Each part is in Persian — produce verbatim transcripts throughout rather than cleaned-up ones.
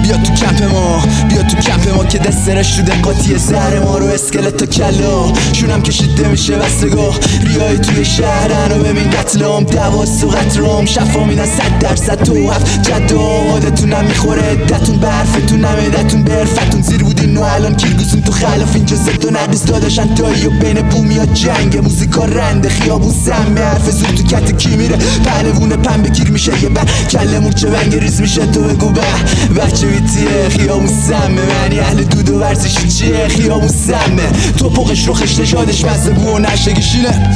بیا تو کمپ ما، بیا تو کمپ ما که دسترش تو دقاطی زهر ما رو اسکلت تا کلا شونم کشیده میشه بستگاه ریایی توی شهرن و ببین قتلام دواست و قطرام شفا میدن صد درصد تو هفت جد آقادتونم میخوره عدتون به حرفتون نمیدتون به حرفتون زیر بودین و الان کیرگوزون تو خلاف اینجا زد و نقیز داداشن دایی و بین بومی ها جنگ موزیکا رنده خیابون سمه حرف زود تو کت کی میره پهلوونه پن بگیر میشه یه بر کل مورچه ونگ ریز میشه تو بگو به بچه بیتیه خیابون سمه منی اهل دود و ورزشی چیه خیابون سمه تو پوقش رو خشت شادش مزه بو و نشگیشینه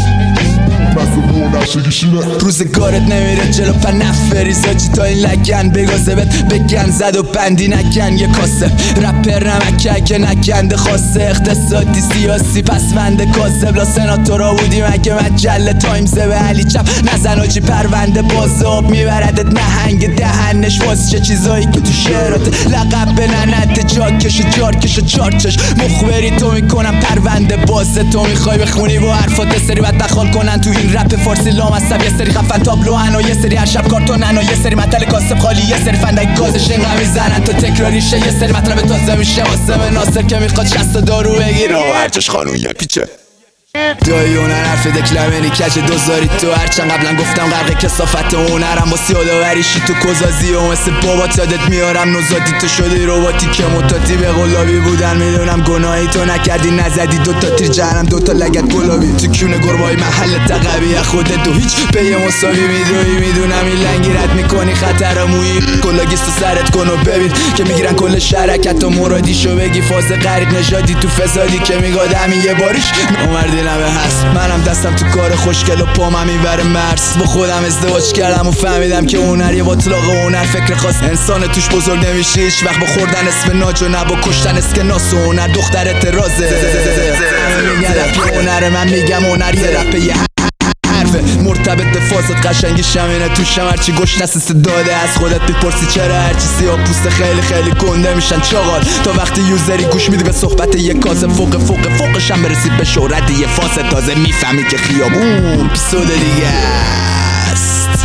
روزگارت نمیره جلو پا نفری زاجی تا این لگن بگازه بهت بگن زد و بندی نکن یه کاسه رپر نمکه که نکنده خاصه اقتصادی سیاسی پسونده کاسب لا سناتورا بودی مگه مجله تایمزه به علی چپ نزن آجی پرونده بازاب میبردت نهنگ دهنش واز چه چیزایی که تو شعرات لقب به ننت جاکش و جارکش و چارچش مخبری تو میکنم پرونده بازه تو میخوای بخونی با حرفات سری باید بخال کنن تو این رپ فارسی لامصب یه سری خفن تابلو هن و یه سری هر شب کارتونن و یه سری مطل کاسب خالی یه سری فندک گازش اینقدر میزنن تا تکراریشه یه سری مطلب تازه میشه واسه ناصر که میخواد شصت دارو بگیره و هرچش خانون یه پیچه دایی اونر حرف دکلمنی کج دوزاری تو هرچند قبلا گفتم غرق کسافت اونرم با سیاداوریشی تو کزازی و مثل بابات یادت میارم نوزادی تو شدی رباتی که متاتی به قلابی بودن میدونم گناهی تو نکردی نزدی دوتا تیر جهنم دوتا لگت گلابی تو کونه گربای محل تقوی خودت تو هیچ به یه مساوی میدوی میدونم این لنگی رد میکنی خطر مویی کلاگیست تو سرت کن و ببین که میگیرن کل شرکت و مرادیشو بگی فاز غریب نژادی تو فسادی که میگادم یه باریش اومردی نمه هست منم دستم تو کار خوشگل و پامم میبره مرس با خودم ازدواج کردم و فهمیدم که هنر یه باطلاق و هنر فکر خاص انسان توش بزرگ نمیشه هیچ وقت با خوردن اسم ناج و نه با کشتن اسکناس و هنر دختر اعتراضه همه میگن رپ هنر من میگم هنر یه رپ یه مرتبط به فازت قشنگی شمینه توشم هرچی گوش نسیسه داده از خودت بپرسی چرا هرچی سیاه پوست خیلی خیلی گنده میشن چاقال تا وقتی یوزری گوش میدی به صحبت یه کاسه فوق فوق فوقش هم برسید به شهرت یه فاسه تازه میفهمی که خیابون اپیزود دیگه است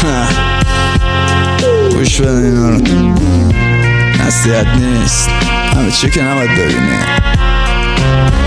گوش بدن اینا رو نصیحت نیست همه چی که نباید ببینی